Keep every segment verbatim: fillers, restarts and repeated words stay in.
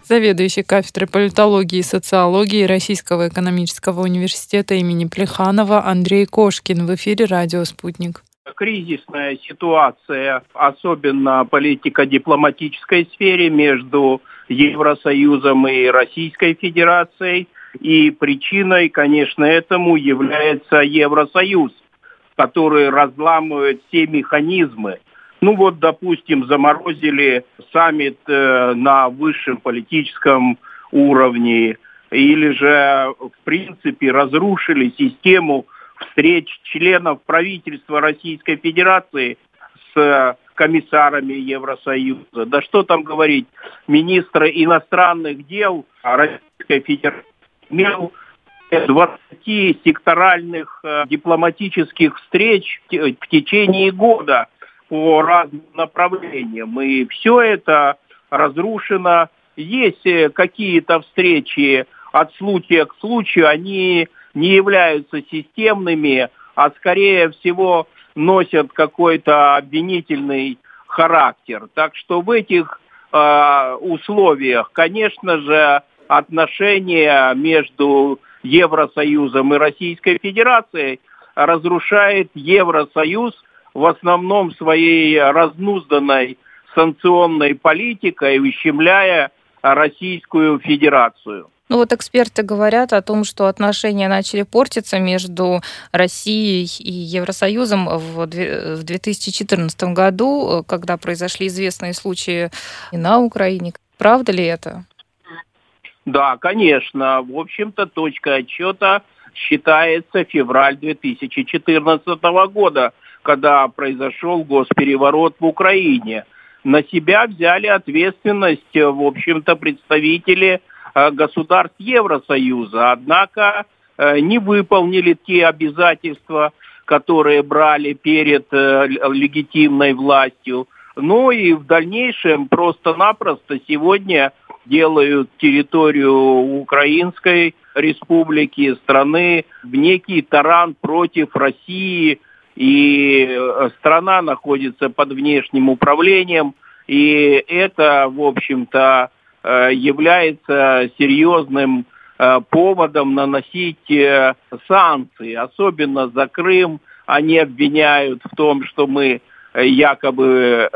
заведующий кафедрой политологии и социологии Российского экономического университета имени Плеханова Андрей Кошкин. В эфире радио «Спутник». Кризисная ситуация, особенно в политико-дипломатической сфере между Евросоюзом и Российской Федерацией. И причиной, конечно, этому является Евросоюз, который разламывает все механизмы. Ну вот, допустим, заморозили саммит э, на высшем политическом уровне, или же, в принципе, разрушили систему встреч членов правительства Российской Федерации с комиссарами Евросоюза. Да что там говорить, министр иностранных дел Российской Федерации имел двадцать секторальных э, дипломатических встреч в течение года по разным направлениям. И все это разрушено. Есть какие-то встречи от случая к случаю, они не являются системными, а скорее всего носят какой-то обвинительный характер. Так что в этих э, условиях, конечно же, отношения между Евросоюзом и Российской Федерацией разрушает Евросоюз в основном своей разнузданной санкционной политикой, ущемляя Российскую Федерацию. Ну вот эксперты говорят о том, что отношения начали портиться между Россией и Евросоюзом в две тысячи четырнадцатом году, когда произошли известные случаи и на Украине. Правда ли это? Да, конечно. В общем-то, точкой отсчета считается февраль две тысячи четырнадцатого года, когда произошел госпереворот в Украине. На себя взяли ответственность, в общем-то, представители государств Евросоюза, однако не выполнили те обязательства, которые брали перед легитимной властью. Ну и в дальнейшем просто-напросто сегодня делают территорию Украинской республики, страны, в некий таран против России, и страна находится под внешним управлением, и это, в общем-то, является серьезным поводом наносить санкции, особенно за Крым. Они обвиняют в том, что мы якобы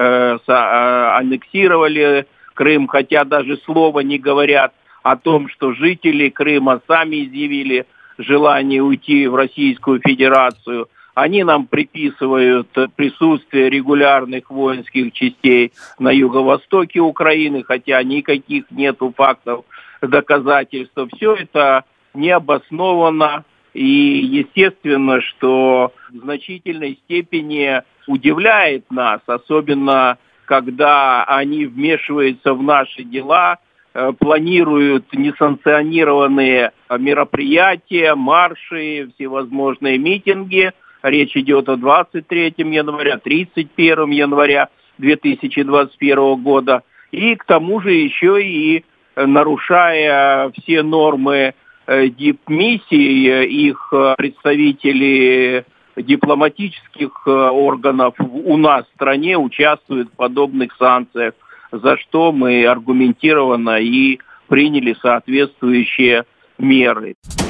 аннексировали Крым, хотя даже слова не говорят о том, что жители Крыма сами изъявили желание уйти в Российскую Федерацию. Они нам приписывают присутствие регулярных воинских частей на юго-востоке Украины, хотя никаких нету фактов, доказательств. Все это необоснованно, и естественно, что в значительной степени удивляет нас, особенно когда они вмешиваются в наши дела, планируют несанкционированные мероприятия, марши, всевозможные митинги. Речь идет о двадцать третьем января, тридцать первого января две тысячи двадцать первого года. И к тому же еще и нарушая все нормы дипмиссий, их представители дипломатических органов у нас в стране участвуют в подобных санкциях, за что мы аргументированно и приняли соответствующие меры.